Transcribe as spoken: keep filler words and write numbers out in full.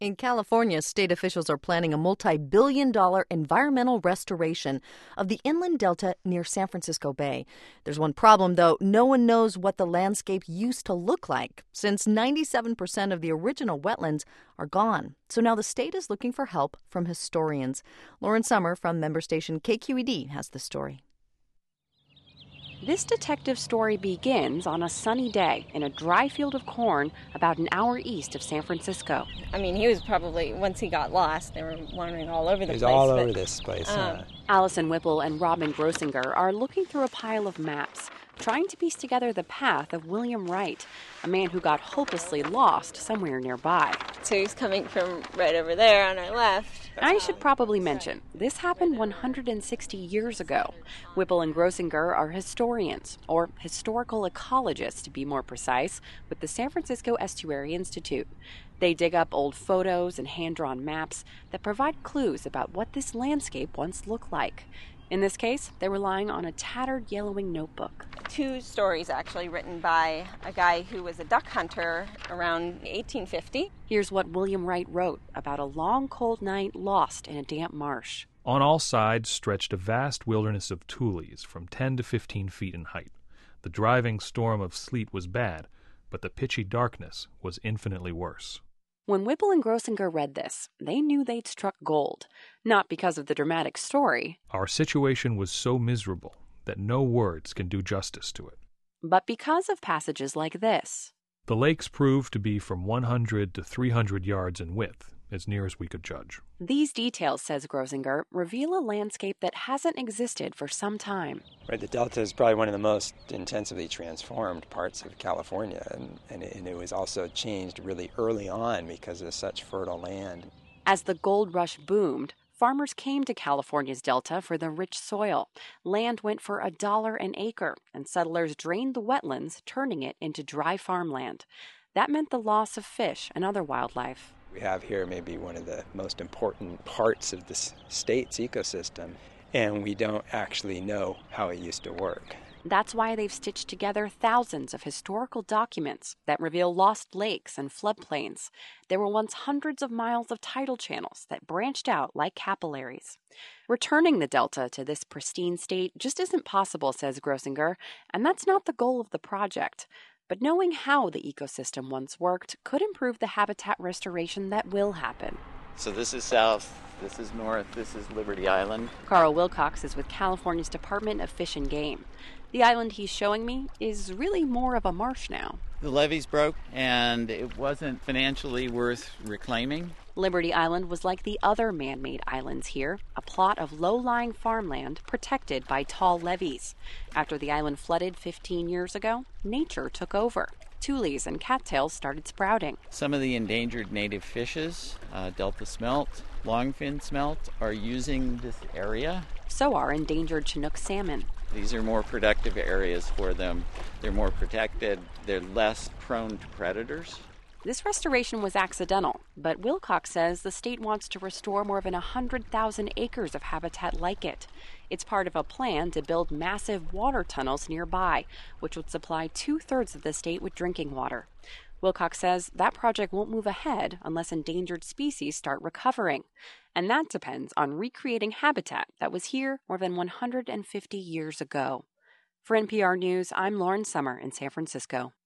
In California, state officials are planning a multi-billion dollar environmental restoration of the inland delta near San Francisco Bay. There's one problem, though. No one knows what the landscape used to look like, since ninety-seven percent of the original wetlands are gone. So now the state is looking for help from historians. Lauren Sommer from member station K Q E D has the story. This detective story begins on a sunny day in a dry field of corn about an hour east of San Francisco. I mean, he was probably, once he got lost, they were wandering all over the place. place. all but, over this place. Um, huh? Allison Whipple and Robin Grosinger are looking through a pile of maps, trying to piece together the path of William Wright, a man who got hopelessly lost somewhere nearby. So he's coming from right over there on our left. I should probably mention, this happened one hundred sixty years ago. Whipple and Grosinger are historians, or historical ecologists to be more precise, with the San Francisco Estuary Institute. They dig up old photos and hand-drawn maps that provide clues about what this landscape once looked like. In this case, they're relying on a tattered yellowing notebook. Two stories actually written by a guy who was a duck hunter around eighteen fifty. Here's what William Wright wrote about a long, cold night lost in a damp marsh. On all sides stretched a vast wilderness of tules from ten to fifteen feet in height. The driving storm of sleet was bad, but the pitchy darkness was infinitely worse. When Whipple and Grosinger read this, they knew they'd struck gold, not because of the dramatic story. Our situation was so miserable that no words can do justice to it. But because of passages like this. The lakes proved to be from one hundred to three hundred yards in width, as near as we could judge. These details, says Grosinger, reveal a landscape that hasn't existed for some time. Right, the Delta is probably one of the most intensively transformed parts of California, and, and, it, and it was also changed really early on because of such fertile land. As the gold rush boomed, farmers came to California's Delta for the rich soil. Land went for a dollar an acre, and settlers drained the wetlands, turning it into dry farmland. That meant the loss of fish and other wildlife. We have here maybe one of the most important parts of the state's ecosystem, and we don't actually know how it used to work. That's why they've stitched together thousands of historical documents that reveal lost lakes and floodplains. There were once hundreds of miles of tidal channels that branched out like capillaries. Returning the Delta to this pristine state just isn't possible, says Grosinger, and that's not the goal of the project. But knowing how the ecosystem once worked could improve the habitat restoration that will happen. So this is south, this is north, this is Liberty Island. Carl Wilcox is with California's Department of Fish and Game. The island he's showing me is really more of a marsh now. The levees broke, and it wasn't financially worth reclaiming. Liberty Island was like the other man-made islands here, a plot of low-lying farmland protected by tall levees. After the island flooded fifteen years ago, nature took over. Tules and cattails started sprouting. Some of the endangered native fishes, uh, Delta smelt, longfin smelt, are using this area. So are endangered Chinook salmon. These are more productive areas for them. They're more protected. They're less prone to predators. This restoration was accidental, but Wilcox says the state wants to restore more than one hundred thousand acres of habitat like it. It's part of a plan to build massive water tunnels nearby, which would supply two-thirds of the state with drinking water. Wilcox says that project won't move ahead unless endangered species start recovering. And that depends on recreating habitat that was here more than one hundred fifty years ago. For N P R News, I'm Lauren Sommer in San Francisco.